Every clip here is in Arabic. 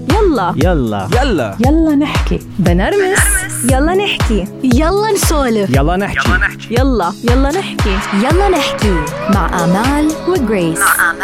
يلا يلا يلا يلا نحكي بنرمس، يلا نحكي يلا نسولف، يلا نحكي يلا نحكي يلا نحكي مع آمال وجريس.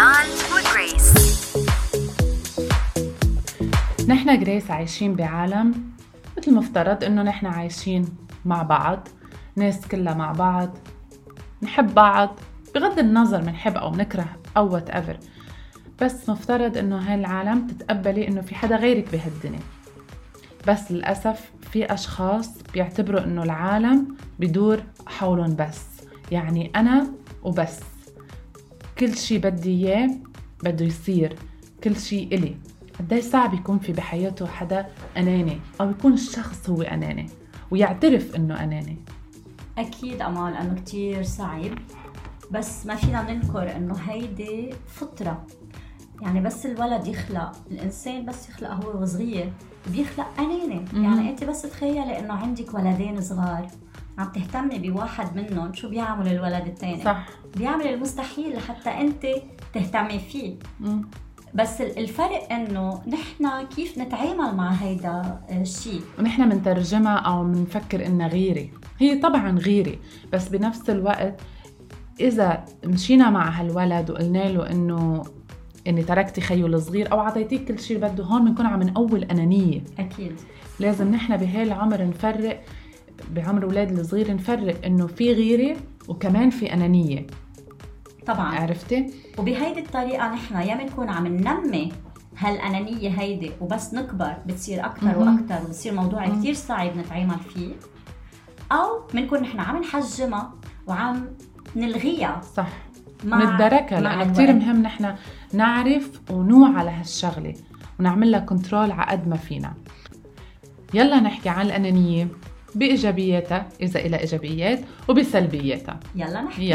نحن جريس عايشين بعالم مثل مفترض انه نحن عايشين مع بعض، ناس كلها مع بعض، نحب بعض بغض النظر منحب او نكره او whatever، بس مفترض انه هاي العالم تتقبلي انه في حدا غيرك بهالدنيا. بس للأسف في اشخاص بيعتبروا انه العالم بدور حولهم بس، يعني انا وبس، كل شي بدي اياه بده يصير، كل شي إلي. قديش صعب يكون في بحياته حدا أناني، أو يكون الشخص هو أناني ويعترف إنه أناني. أكيد أمال أنه كتير صعب، بس ما فينا ننكر أنه هيدي فطرة. يعني بس الولد يخلق، الإنسان بس يخلق هو وصغير بيخلق أناني. يعني أنت بس تخيلي أنه عندك ولدين صغار عم تهتمي بواحد منهم، شو بيعمل الولد التاني؟ صح، بيعمل المستحيل لحتى أنت تهتمي فيه. بس الفرق انه نحن كيف نتعامل مع هيدا الشيء، ونحن منترجمها او منفكر انها غيري. هي طبعا غيري، بس بنفس الوقت اذا مشينا مع هالولد وقلنا له اني تركتي خيو الصغير او عطيتيه كل شيء بده، هون بنكون عم نقول انانيه. اكيد لازم نحن بهاي العمر نفرق، بعمر اولاد الصغير نفرق انه في غيري وكمان في انانيه. طبعا عرفتي؟ وبهيدي الطريقة نحن يا بنكون عم ننمي هالأنانية هيدي، وبس نكبر بتصير أكتر وأكتر وبصير موضوع كتير صعب نتعامل فيه، أو بنكون نحن عم نحجمها وعم نلغيها. صح، نتدركها، لأنه كتير مهم نحن نعرف ونوعى لهالشغلة ونعملها كنترول على قد ما فينا. يلا نحكي عن الأنانية بإيجابياتها إذا إلى إيجابيات وبسلبياتها. يلا نحكي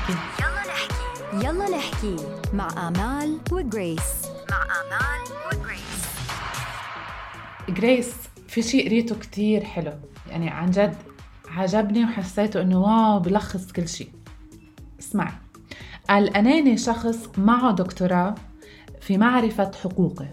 يلا نحكي مع آمال وجريس. جريس، في شيء قريته كتير حلو، يعني عن جد عجبني وحسيته انه واو بلخص كل شيء. اسمعي، الأناني شخص معه دكتوراه في معرفة حقوقه،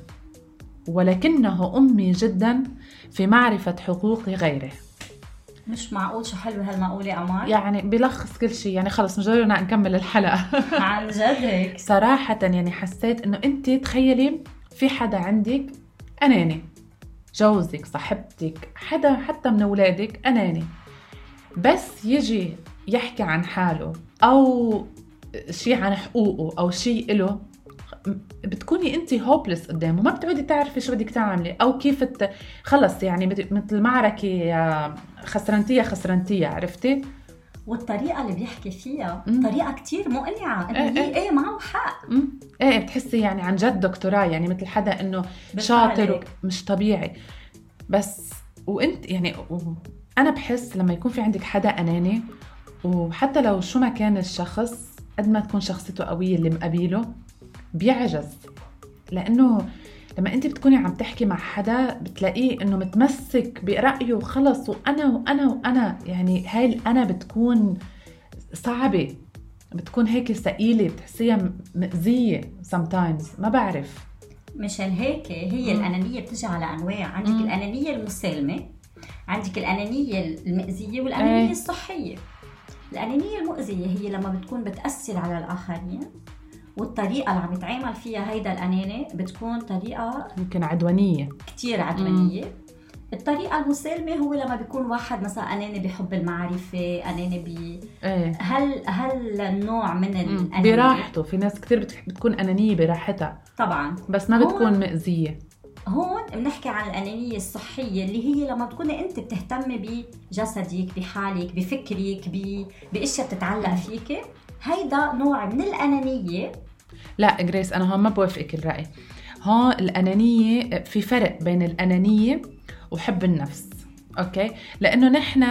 ولكنه أمي جدا في معرفة حقوق غيره. مش معقول، شو حلو هالمقولة أمال. يعني بلخص كل شيء، يعني خلص مجرنا نكمل الحلقة. عن جد هيك صراحة يعني حسيت انه انت تخيلي في حدا عندك أناني، جوزك، صاحبتك، حدا حتى من أولادك أناني، بس يجي يحكي عن حاله أو شيء عن حقوقه أو شيء إله، بتكوني انت هوبلس قدامه، ما بتعودي تعرفي شو بدك تعملي او كيف خلص، يعني مثل معركة خسرنتيها، عرفتي؟ والطريقة اللي بيحكي فيها طريقة كتير مقنعة، انه هي معه حق. بتحسي يعني عن جد دكتوراه، يعني مثل حدا انه شاطر مش طبيعي. بس وانت يعني انا بحس لما يكون في عندك حدا أناني، وحتى لو شو ما كان الشخص، قد ما تكون شخصيته قوية اللي مقابله بيعجز، لأنه لما أنت بتكوني عم تحكي مع حدا بتلاقيه إنه متمسك برأيه وخلص، وأنا يعني هاي الأنا بتكون صعبة، بتكون هيك ثقيلة، بتحسيها مأذية sometimes، ما بعرف. مشان هيك هي الأنانية بتجي على أنواع. عندك الأنانية المسالمة، عندك الأنانية المؤذية، والأنانية الصحية. الأنانية المؤذية هي لما بتكون بتأثر على الآخرين، والطريقة اللي عم يتعامل فيها هيدا الأناني بتكون طريقة يمكن عدوانية، كتير عدوانية. الطريقة المسالمة هو لما بيكون واحد مثلا أناني بحب المعرفة، أناني هل النوع من الأنانية براحته. في ناس كتير بتكون أنانية براحتها طبعا، بس ما بتكون مؤذية. هون بنحكي عن الأنانية الصحية، اللي هي لما تكوني أنت بتهتمي بجسدك، بحالك، بفكرك، بأشياء بتتعلق فيك. هيدا نوع من الأنانية. لا جريس، أنا هون ما بوافقك الرأي. هون الأنانية، في فرق بين الأنانية وحب النفس، أوكي؟ لأنه نحن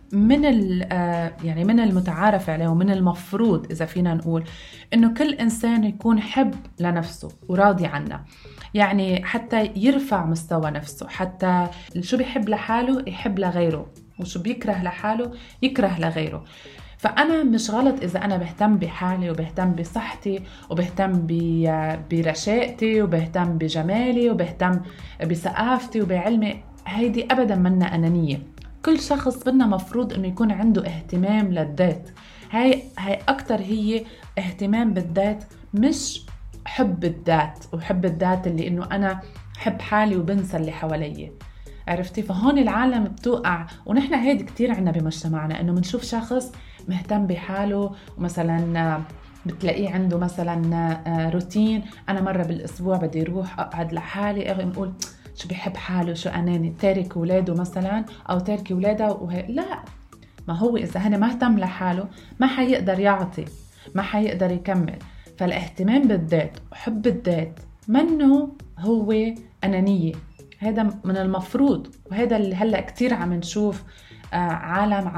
يعني من المتعارف عليه ومن المفروض إذا فينا نقول إنه كل إنسان يكون حب لنفسه وراضي عنها، يعني حتى يرفع مستوى نفسه، حتى شو بيحب لحاله يحب لغيره، وشو بيكره لحاله يكره لغيره. فأنا مش غلط إذا أنا بهتم بحالي وبهتم بصحتي وبهتم برشاقتي وبهتم بجمالي وبهتم بثقافتي وبعلمي. هيدي أبدا منا أنانية. كل شخص بدنا مفروض إنه يكون عنده اهتمام للذات. هاي أكتر هي اهتمام بالذات، مش حب الذات وحب الذات اللي إنه أنا حب حالي وبنسى اللي حوالي. عرفتي؟ فهون العالم بتوقع. ونحن هيدي كتير عنا بمجتمعنا، إنه منشوف شخص مهتم بحاله ومثلا بتلاقيه عنده مثلا روتين، أنا مرة بالأسبوع بدي أروح أقعد لحالي، نقول شو بيحب حاله، شو أناني، تارك ولاده مثلا أو تارك ولاده لا، ما هو إذا هنا ما اهتم لحاله ما حيقدر يعطي، ما حيقدر يكمل. فالاهتمام بالذات وحب الذات منه هو أنانية. هذا من المفروض، وهذا اللي هلأ كتير عم نشوف عالم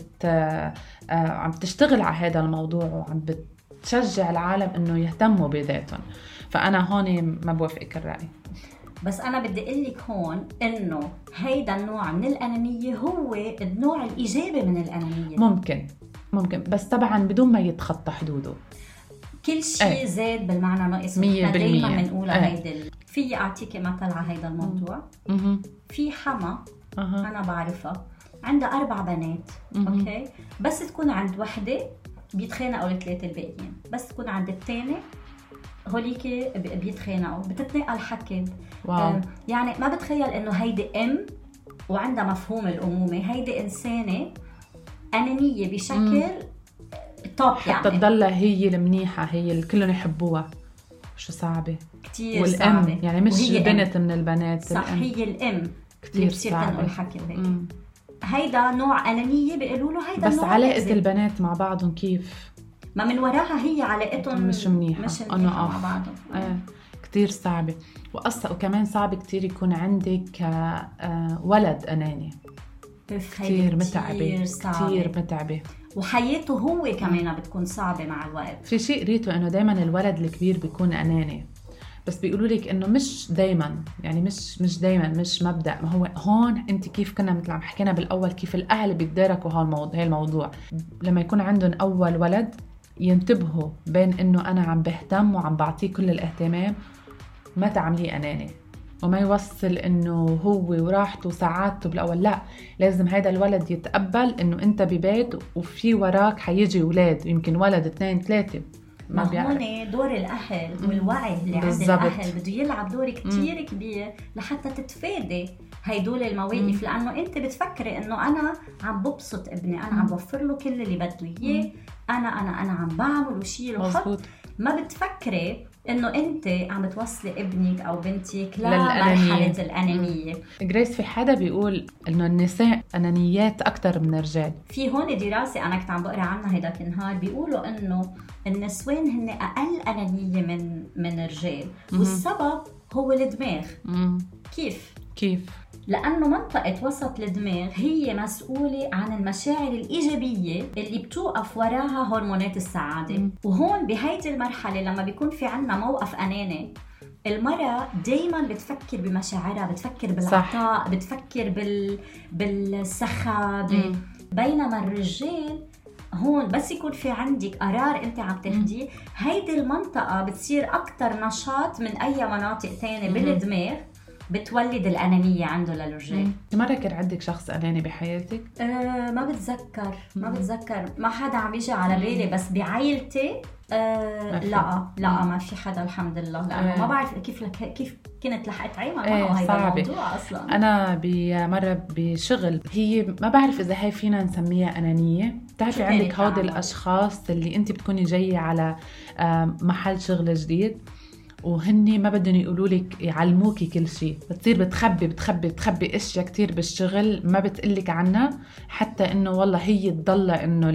عم تشتغل على هذا الموضوع وعم بتشجع العالم إنه يهتموا بذاتهم. فأنا هون ما بوافقك الرأي. بس أنا بدي أقولك هون إنه هيدا النوع من الأنانية هو النوع الإيجابي من الأنانية. ممكن بس طبعا بدون ما يتخطى حدوده. كل شيء زاد بالمعنى ناقص. 100%. دايما بنقولها هيدا. في أعطيكي مثل على هيدا الموضوع. في حما أنا بعرفها عندها 4 بنات. أوكي، بس تكون عند وحدة بيتخانقوا ال3 الباقيين، بس تكون عند الثاني هوليك بيتخانقوا، بتتنقل حكي. يعني ما بتخيل انه هيدي وعندها مفهوم الامومه، هيدي انسانه انانيه بشكل توب، يعني حتى تضلها هي المنيحه، هي اللي كلهم يحبوها. شو صعبه كتير. والام صعبة. يعني مش بنت من البنات، صح، هي الام كتير بتصير تنقل حكي وهيك. هيدا نوع انانيه بيقولوا له. هيدا بس نوع علاقه البنات مع بعضهم كيف؟ ما من وراها هي علاقتهم مش منيحة مع بعضهم. كتير صعبة. وكمان صعب كتير يكون عندك ولد أناني. كتير متعبة، كتير متعبة، وحياته هو كمان بتكون صعبة مع الوقت. في شيء قريته إنه دايما الولد الكبير بيكون أناني، بس بيقولوا لك إنه مش دايما، يعني مش دايما، مش مبدأ. ما هو هون أنت كيف كنا مثل عم حكينا بالأول، كيف الأهل بيتداركوا هاي الموضوع لما يكون عندهم أول ولد، ينتبهوا بين إنه أنا عم بهتم وعم بعطيه كل الاهتمام، ما تعمليه أناني، وما يوصل إنه هو وراحته وسعادته بالأول. لا، لازم هذا الولد يتقبل إنه أنت ببيت وفي وراك حيجي ولاد، يمكن ولد 2 3. ما هون دور الأهل والوعي اللي عند الأهل بده يلعب دور كتير كبير لحتى تتفادي هيدول المواقف. لأنه أنت بتفكري إنه أنا عم ببسط ابني، أنا عم بوفر له كل اللي بده إياه، أنا عم بعمل وشيل وحط. ما بتفكري إنه أنت عم بتوصلي ابنك أو بنتك لمرحلة الأنانية. جريس، في حدا بيقول إنه النساء أنانيات أكتر من الرجال. في هون دراسة أنا كنت عم بقرأ عنها هيداك النهار، بيقولوا إنه النسوان هن أقل أنانية من الرجال، والسبب هو الدماغ. كيف؟ لأنه منطقة وسط الدماغ هي مسؤولة عن المشاعر الإيجابية اللي بتوقف وراها هرمونات السعادة. وهون بهيدي المرحلة لما بيكون في عنا موقف أناني، المرأة دايما بتفكر بمشاعرها، بتفكر بالعطاء، بتفكر بالسخاء. بينما الرجال هون بس يكون في عندك قرار انت عم تاخديه، هيدي المنطقة بتصير أكتر نشاط من أي مناطق تانية بالدماغ، بتولد الأنانية عنده للرجال. مرة كان عندك شخص أناني بحياتك؟ ما بتذكر، ما حدا عم يجي على بالي، بس بعائلتي لا ما في حدا الحمد لله. لأنه ما بعرف كيف كنت لحقت عيمة معه هيدا الموضوع أصلا. أنا مرة بشغل، هي ما بعرف إذا هاي فينا نسميها أنانية. بتعرفي عندك هودي الأشخاص اللي أنت بتكوني جاية على محل شغل جديد وهني ما بدهم يقولوا لك يعلموكي كل شيء، بتصير بتخبي اشياء كتير بالشغل ما بتقلك عنها، حتى انه والله هي تضل انه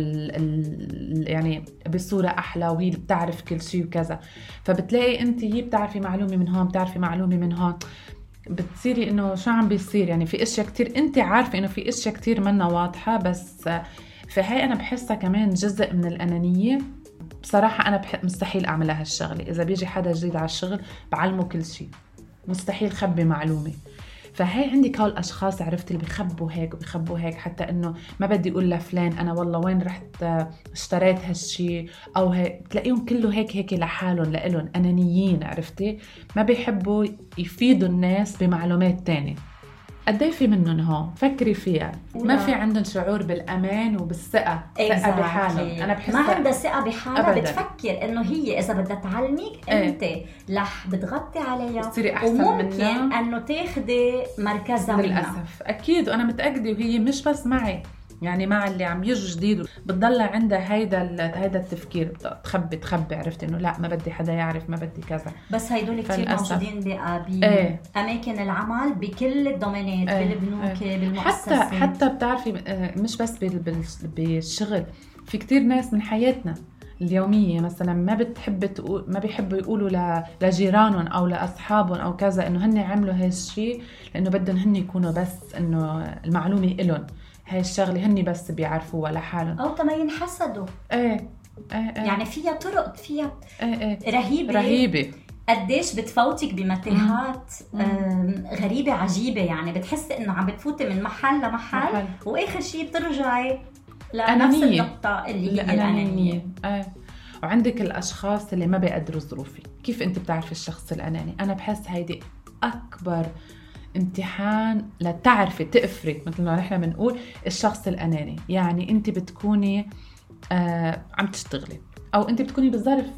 يعني بصورة احلى وهي اللي بتعرف كل شيء وكذا. فبتلاقي انت هي بتعرفي معلومة من هون، بتعرفي معلومة من هون، بتصيري انه شو عم بيصير. يعني في اشياء كتير انت عارفة انه في اشياء كتير منها واضحة، بس فهي انا بحسها كمان جزء من الأنانية. بصراحة أنا مستحيل أعملها هالشغلة. إذا بيجي حدا جديد على الشغل بعلمه كل شيء، مستحيل خبي معلومة. فهي عندك هول الأشخاص عرفت اللي بيخبوا هيك حتى إنه ما بدي أقول لفلان أنا والله وين رحت اشتريت هالشي أو هيك، تلاقيهم كله هيك لحالهم لإلهم أنانيين، عرفتي؟ ما بيحبوا يفيدوا الناس بمعلومات تانية. قدي في منهم هون فكري فيها، ما في عندهم شعور بالأمان وبالثقة، ثقة بحالهم. أنا بحس ما عندها ثقة بحالها، أبداً. بتفكر إنه هي إذا بدها تعلمك أنت رح بتغطي عليها تصيري أحسن وممكن منها. إنه تاخدي مركزها منها. للأسف أكيد، وأنا متأكدة وهي مش بس معي، يعني مع اللي عم يجوا جديد بتضل عندها هيدا التفكير، تخبي عرفت إنه لا ما بدي حدا يعرف، ما بدي كذا. بس هيدول كتير فللأسف. موجودين بأماكن العمل بكل الدومينات، بالبنوك، بالمؤسسات. حتى بتعرفي مش بس بالشغل، في كتير ناس من حياتنا اليومية مثلا ما بيحبوا يقولوا لجيرانهم أو لأصحابهم أو كذا إنه هن عملوا هالشي، لأنه بدهم هن يكونوا بس إنه المعلومة إلهم، هاي الشغلة هن بس بيعرفوها لحالهم، أو تما ينحسدوا. يعني فيها طرق، فيها رهيبة قديش بتفوتك بمتاهات غريبة عجيبة. يعني بتحس إنه عم بتفوتي من محل لمحل وآخر شيء بترجعي لنفس النقطة اللي هي الأنانية. وعندك الأشخاص اللي ما بيقدروا ظروفي. كيف أنت بتعرفي الشخص الأناني؟ أنا بحس هيدي أكبر امتحان لتعرفي تقفري مثل ما نحن بنقول الشخص الأناني. يعني أنت بتكوني عم تشتغلي أو أنت بتكوني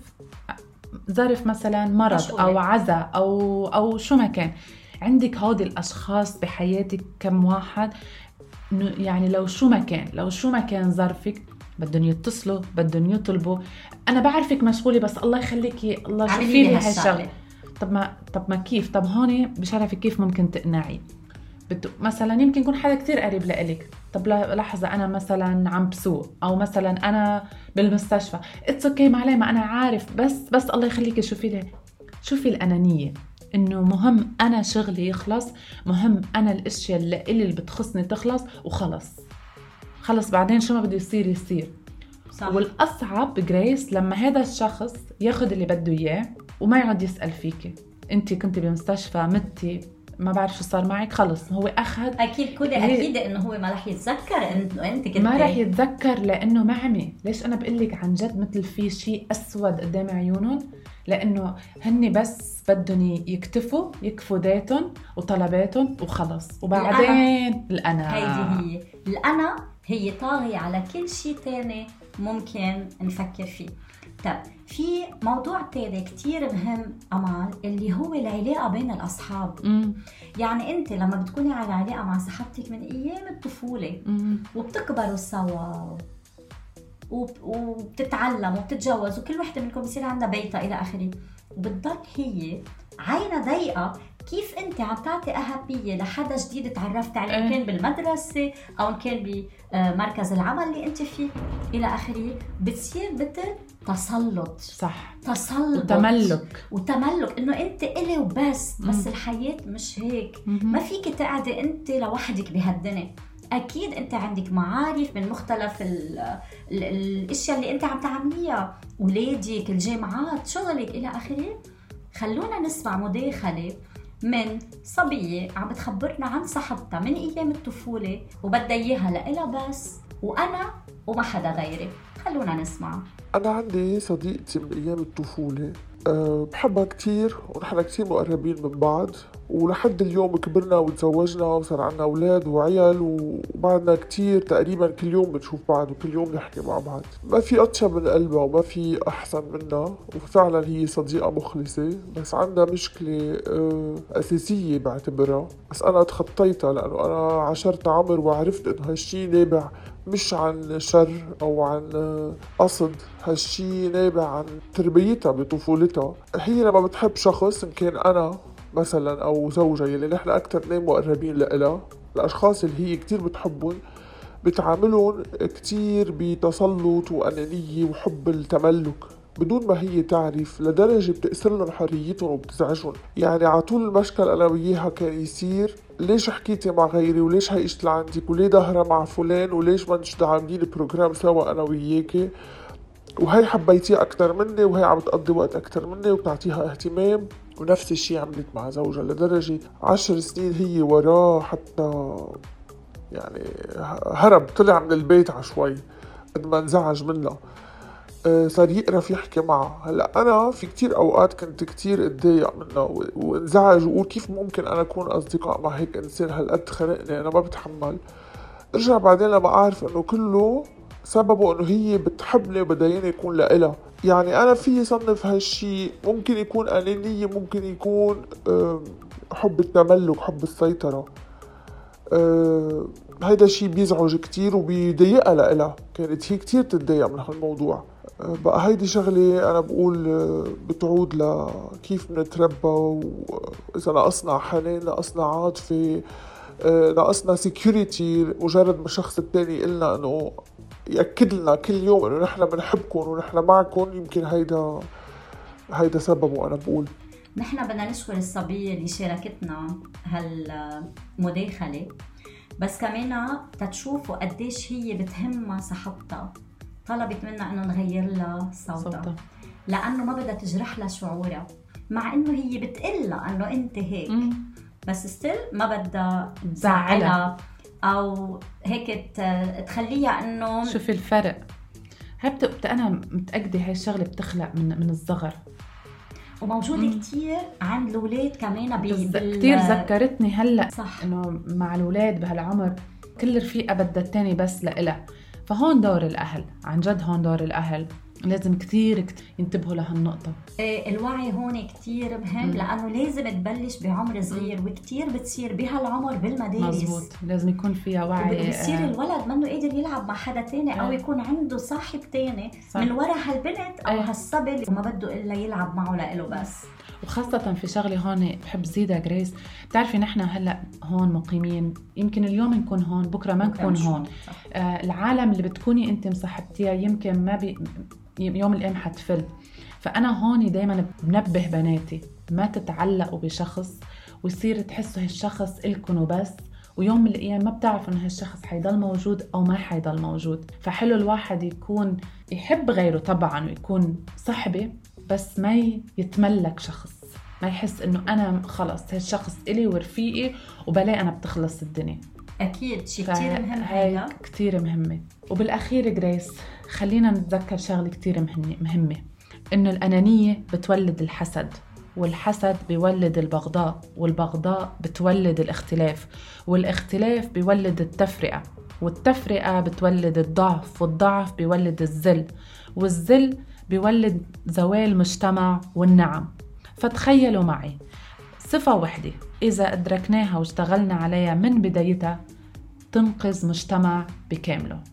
بظرف مثلا مرض مشغولة. أو عزا أو شو ما كان، عندك هودي الأشخاص بحياتك كم واحد، يعني لو شو ما كان ظرفك بدهم يتصلوا، بدهم يطلبوا أنا بعرفك مشغولة بس الله يخليكي، الله شوفي لي هالشغلة. طب ما كيف؟ طب هون بشرفك كيف ممكن تقنعي؟ مثلا يمكن يكون حدا كتير قريب لإلك، طب لحظة أنا مثلا عم بسوق أو مثلا أنا بالمستشفى، اتس اوكي معلي، ما أنا عارف، بس الله يخليكي شوفي الأنانية، إنه مهم أنا شغلي يخلص، مهم أنا الأشياء اللي بتخصني تخلص خلص بعدين شو ما بده يصير. صح. والأصعب جريس لما هذا الشخص ياخد اللي بده إياه وما يعود يسأل فيكي، أنت كنت بمستشفى متي ما بعرف شو صار معك، خلص هو أخذ. أكيد إنه هو ما رح يتذكر إنه أنت كنت، ما رح يتذكر لأنه ما عمي. ليش أنا بقلك عن جد مثل في شيء أسود قدام عيونهم، لأنه هني بس بدهم يكفوا ذاتهم وطلباتهم وخلص، وبعدين الأنا هيدي الأنا هي طاغية على كل شيء تاني ممكن نفكر فيه. طب في موضوع تاني كتير مهم أمال، اللي هو العلاقة بين الأصحاب. يعني أنت لما بتكوني على علاقة مع صاحبتك من أيام الطفولة وبتكبروا سوا وبتتعلم وبتتجوز وكل وحدة منكم بيصير عندها بيتها إلى آخره، وبتضل هي عينها ضيقة كيف أنت عم تعطي أهمية لحدا جديد تعرفت عليه، إن كان بالمدرسة أو إن كان بمركز العمل اللي أنت فيه إلى آخره، بتصير مثل تسلط. صح، تسلط وتملك إنه أنت إلي وبس. بس الحياة مش هيك. ما فيك تقعدي أنت لوحدك بهالدنيا. أكيد أنت عندك معارف من مختلف الأشياء اللي أنت عم تعمليها، ولادك، الجامعات، شغلك إلى آخره. خلونا نسمع مداخلة من صبية عم بتخبرنا عن صاحبتها من أيام الطفولة وبدها إياها لإلها بس، وأنا وما حدا غيري. خلونا نسمع. أنا عندي صديقتي من أيام الطفولة، بحبها كتير ونحن كتير مقربين من بعض، ولحد اليوم كبرنا وتزوجنا وصار عنا أولاد وعيال، وبعدنا كتير تقريبا كل يوم بنشوف بعض وكل يوم نحكي مع بعض. ما في أطيب من قلبها وما في أحسن منها، وفعلا هي صديقة مخلصة. بس عندها مشكلة أساسية بعتبرها، بس أنا تخطيتها لأنه أنا عشرت عمر وعرفت إنه هالشي نابع مش عن شر أو عن قصد، هالشي نابع عن تربيتها بطفولتها. هي لما بتحب شخص، إن كان أنا مثلا أو زوجها يلي نحن أكتر ناس مقربين لإلها، الأشخاص اللي هي كتير بتحبهم بتعاملهم كتير بتسلط وأنانية وحب التملك بدون ما هي تعرف، لدرجة بتأثر لهم حريتهم وبتزعجهم. يعني عطول المشكل أنا وياها كان يصير ليش حكيتي مع غيري، وليش هي اشت لعندك، وليه ظهرة مع فلان، وليش ما نشد عاملين بروجرام سوا أنا وياكي، وهي حبيتيه أكتر مني، وهي عم تقضي وقت أكتر مني وبتعطيها اهتمام، ونفس الشي عملت مع زوجها، لدرجة 10 سنين هي وراه، حتى يعني هرب طلع من البيت عشوي قد ما انزعج منها. صار يقرف يحكي معها. هلا انا في كتير اوقات كنت كتير اتضايق منها وانزعج وقول كيف ممكن انا اكون اصدقاء مع هيك انسان هالقد خنقني، انا ما بتحمل. ارجع بعدين لما اعرف انه كله سببه انه هي بتحبني وبدايني يكون لإلها. يعني انا في صنف هالشي، ممكن يكون انانية، ممكن يكون حب التملك، حب السيطرة. هيدا الشي بيزعج كتير وبيضايقها لإلها، كانت هي كتير تتضايق من هالموضوع. بقى هيدي شغلة أنا بقول بتعود لكيف بنتربى، وإذا ناقصنا حنان، ناقصنا عاطفة، ناقصنا سيكوريتي، مجرد ما الشخص التاني قلنا إنه يأكد لنا كل يوم إنه نحن بنحبكم ونحن معكم، يمكن هيدا سببه. أنا بقول نحن بدنا نشكر الصبية اللي شاركتنا هالمداخلة، بس كمان تتشوفوا قديش هي بتهمها صحتها، طلبت منا انه نغير لها صوتها لانه ما بدها تجرح لها شعورها، مع انه هي بتقلها انه انت هيك بس ستيل ما بدها تزعلها او هيك تخليها انه شوفي الفرق. انا متاكده هاي الشغله بتخلق من الصغر، وموجوده كتير عند الاولاد كمان. كتير ذكرتني هلا صح انه مع الاولاد بهالعمر كل رفيقه بدها التاني بس لإلها. فهون دور الاهل، عن جد هون دور الاهل لازم كتير ينتبهوا لهالنقطة. الوعي هون كتير مهم، لأنه لازم تبلش بعمر صغير، وكتير بتصير بهالعمر بالمدارس. مزبوط، لازم يكون فيها وعي. وبصير الولد منه قادر يلعب مع حدا تاني أو يكون عنده صاحب تاني من وراء هالبنت أو هالصبي وما بده إلا يلعب معه لإله بس. وخاصة في شغلة هون بحب زيدها جريس، بتعرفي نحن هلأ هون مقيمين، يمكن اليوم نكون هون بكرة ما نكون هون. العالم اللي بتكوني انت مصاحبتيها يمكن ما يوم الأيام حتفل. فأنا هون دايما بنبه بناتي ما تتعلقوا بشخص ويصير تحسوا هالشخص إلكن وبس، ويوم من الأيام ما بتعرف إنه هالشخص حيضل موجود أو ما حيضل موجود. فحلو الواحد يكون يحب غيره طبعا ويكون صحبة، بس ما يتملك شخص، ما يحس إنه أنا خلص هالشخص إلي ورفيقي وبلاقي أنا بتخلص الدنيا. أكيد شيء كتير مهم، هاي كتير مهمة. وبالأخير جريس خلينا نتذكر شغلة كتير مهمة، إنه الأنانية بتولد الحسد، والحسد بيولد البغضاء، والبغضاء بتولد الاختلاف، والاختلاف بيولد التفرقة، والتفرقة بتولد الضعف، والضعف بيولد الذل، والذل بيولد زوال مجتمع والنعم. فتخيلوا معي صفة واحدة إذا أدركناها واشتغلنا عليها من بدايتها تنقذ مجتمع بكامله.